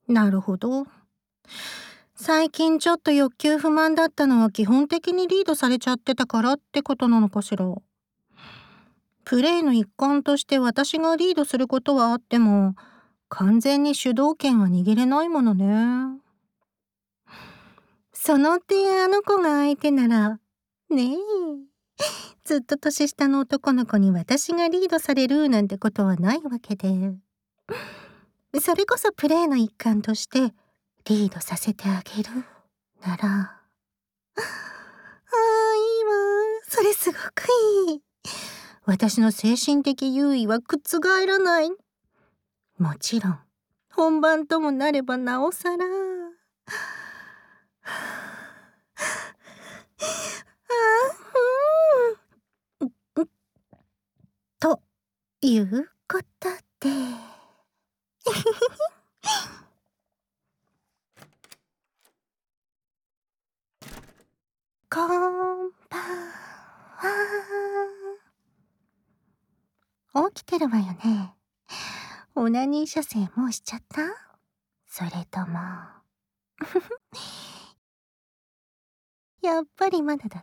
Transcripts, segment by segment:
なるほど。最近ちょっと欲求不満だったのは基本的にリードされちゃってたからってことなのかしら。プレイの一環として私がリードすることはあっても、完全に主導権は握れないものね。その点あの子が相手なら、ねえ、ずっと年下の男の子に私がリードされるなんてことはないわけで。それこそプレイの一環としてリードさせてあげるなら、ああ、いいわ。それすごくいい。私の精神的優位は覆らない。もちろん、本番ともなればなおさら。うん、ということで。こんばんは。起きてるわよね。オナニー射精もうしちゃった？それともやっぱりまだだった？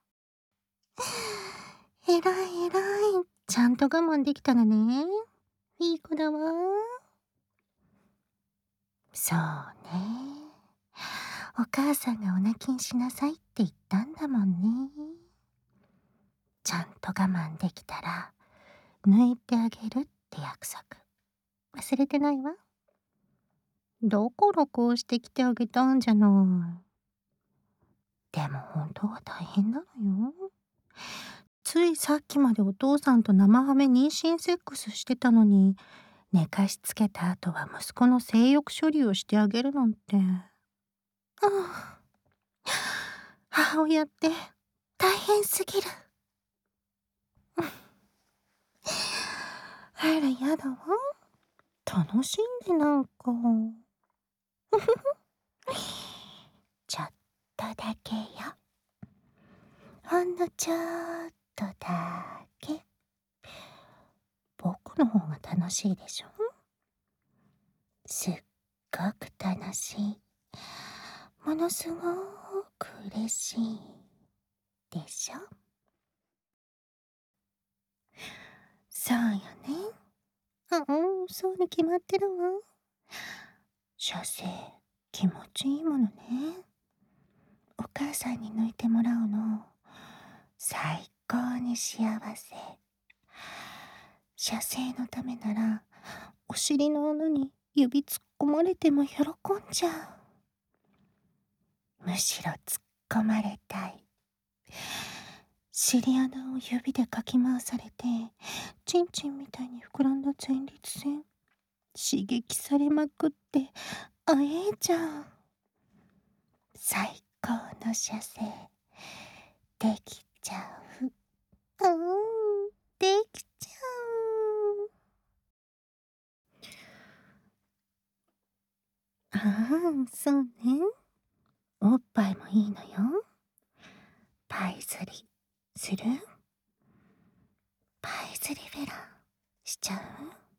えらいえらい。ちゃんと我慢できたのね。いい子だわ。そうね。お母さんがお泣きにしなさいって言ったんだもんね。ちゃんと我慢できたら、抜いてあげるって約束。忘れてないわ。だからこうして来てあげたんじゃない。でも本当は大変なのよ。ついさっきまでお父さんと生ハメ妊娠セックスしてたのに、寝かしつけた後は息子の性欲処理をしてあげるなんて。ああ、母親って大変すぎる。あらやだわ。楽しんでなんか。ちょっとだけよ。ほんのちょっとだけ。僕の方が楽しいでしょ？すっごく楽しい。ものすごく嬉しいでしょ？そうよね。そうに決まってるわ。射精、気持ちいいものね。お母さんに抜いてもらうの、最高に幸せ。射精のためなら、お尻の穴に指突っ込まれても喜んじゃう。むしろ突っ込まれたい。尻穴を指でかき回されて、チンチンみたいに膨らんだ前立腺、刺激されまくって、あえちゃう。最高の射精、できちゃう。できちゃう。そうね。おっぱいもいいのよ。パイズリする？パイズリフェラしちゃう？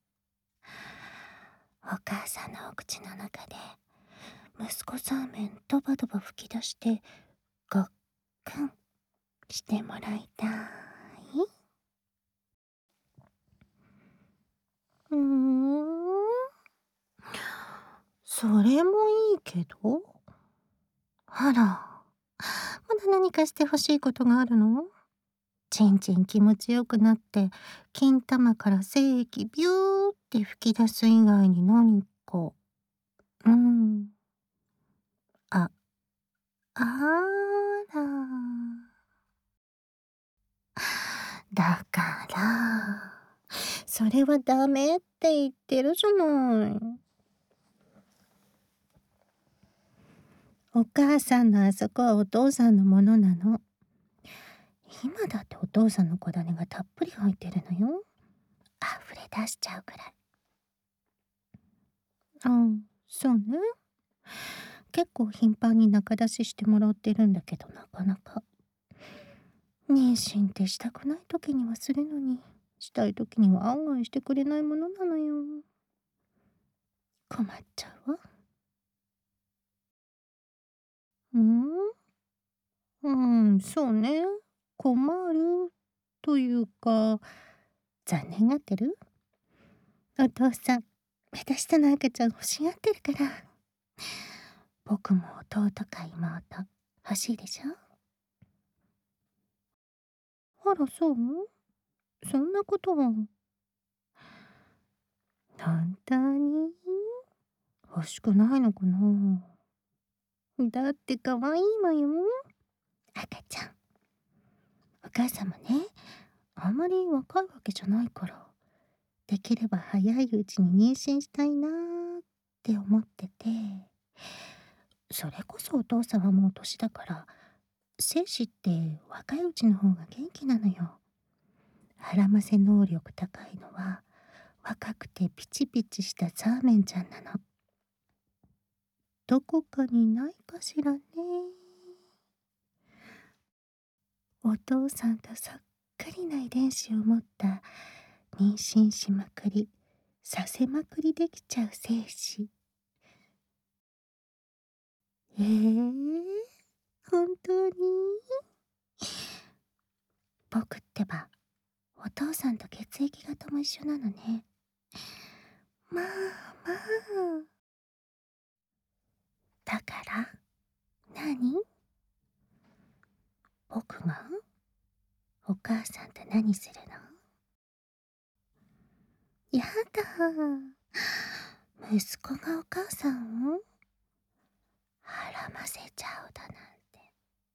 お母さんのお口の中で息子サーメンドバドバ吹き出してごっくんしてもらいたい。それもいいけど。あら、まだ何かしてほしいことがあるの？ちんちん気持ちよくなって金玉から精液ビューって吹き出す以外に何か。あ、あら。だから、それはダメって言ってるじゃない。お母さんのあそこはお父さんのものなの。今だってお父さんの小種がたっぷり入ってるのよ。溢れ出しちゃうくらい。そうね。結構頻繁に仲出ししてもらってるんだけど、なかなか。妊娠ってしたくない時にはするのに、したい時には案外してくれないものなのよ。 困っちゃうわ。うん、そうね。困るというか、残念がってる。お父さん、私との赤ちゃん欲しがってるから。僕も弟か妹欲しいでしょ。あら、そう？そんなことは。本当に欲しくないのかな。だって可愛いもよ、赤ちゃん。お母さんもね、あんまり若いわけじゃないから、できれば早いうちに妊娠したいなーって思ってて、それこそお父さんはもう年だから、精子って若いうちの方が元気なのよ。腹ませ能力高いのは、若くてピチピチしたザーメンちゃんなの。どこかにないかしらね。お父さんとそっくりな遺伝子を持った妊娠しまくりさせまくりできちゃう精子。本当に僕ってばお父さんと血液型も一緒なのね。まあまあ。だから何？僕がお母さんと何するの？やだ。息子がお母さんを孕ませちゃうだなんて。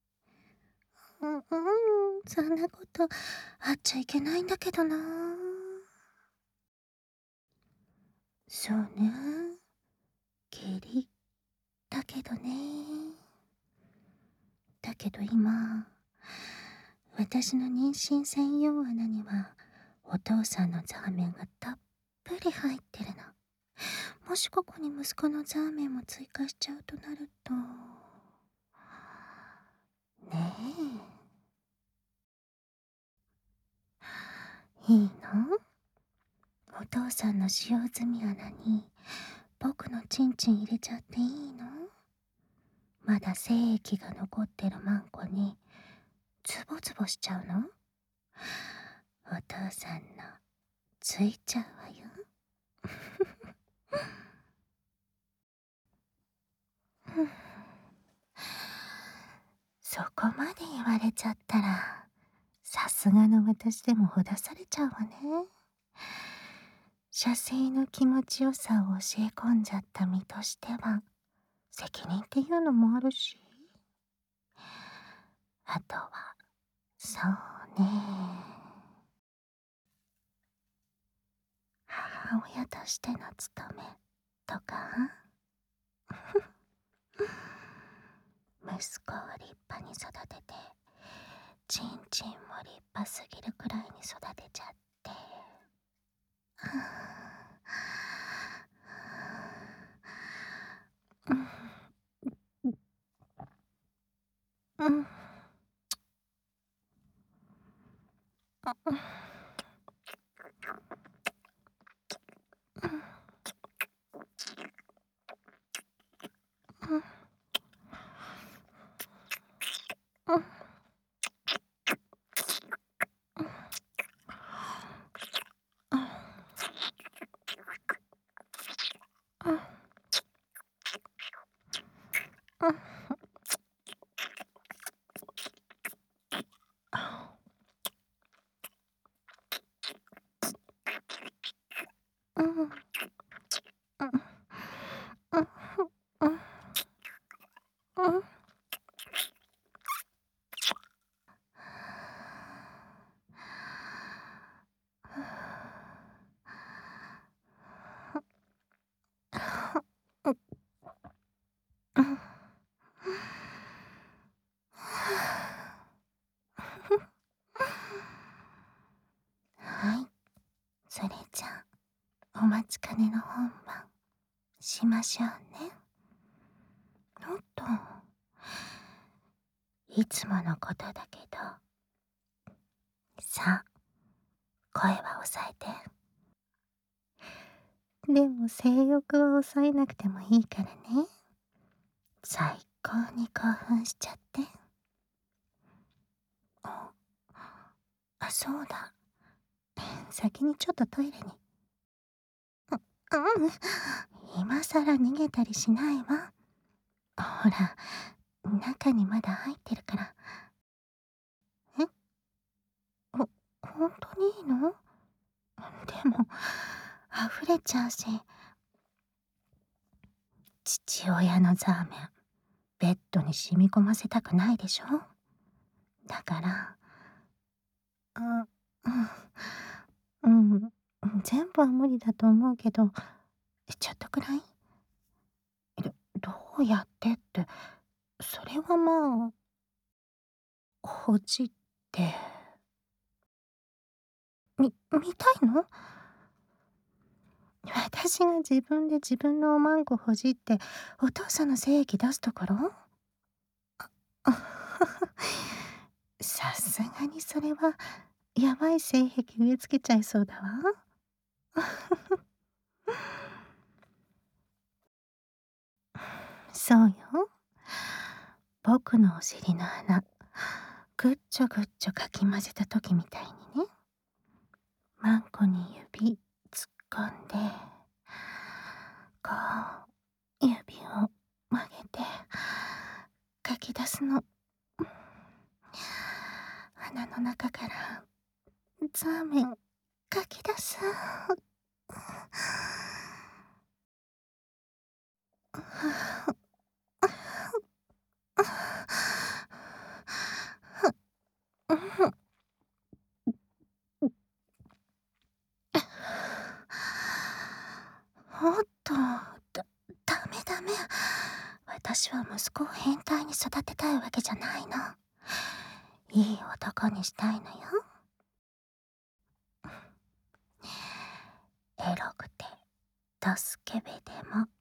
そんなことあっちゃいけないんだけどな。そうね。下痢だけどね。だけど今、私の妊娠専用穴にはお父さんのザーメンがたっぷり入ってるの。もしここに息子のザーメンも追加しちゃうとなると、ねえ、いいの？お父さんの使用済み穴に僕のチンチン入れちゃっていいの？まだ精液が残ってるマンコにズボズボしちゃうの？お父さんのついちゃうわよ。そこまで言われちゃったら、さすがの私でもほだされちゃうわね。射精の気持ちよさを教え込んじゃった身としては、責任っていうのもあるし。あとは、そうね。母親としての務めとか、息子を立派に育てて、ちんちんも立派すぎるくらいに育てちゃって。うん。はい、それじゃあお待ちかねの本番しましょうね。おっと、いつものことだけど、さあ声は抑えて。 でも性欲を抑えなくてもいいからね。最高に興奮しちゃって。あ、そうだ。先にちょっとトイレに。うん、今さら逃げたりしないわ。ほら、中にまだ入ってるから。え、ほんとにいいの？でも、溢れちゃうし。父親のザーメン、ベッドに染み込ませたくないでしょ？だから、あ、うん、全部は無理だと思うけど、ちょっとくらい？どうやってって、それはまあ、ほじって。見たいの？私が自分で自分のおまんこほじって、お父さんの精液出すところ？さすがにそれは、やばい性癖植え付けちゃいそうだわ。そうよ。僕のお尻の穴、ぐっちょぐっちょかき混ぜた時みたいにね。マンコに指突っ込んで、こう、指を曲げて、かき出すの。鼻の中からザーメンかき出す。おっと、ダメダメ。私は息子を変態に育てたいわけじゃないの。いい男にしたいのよ。エロくて、ドスケベでも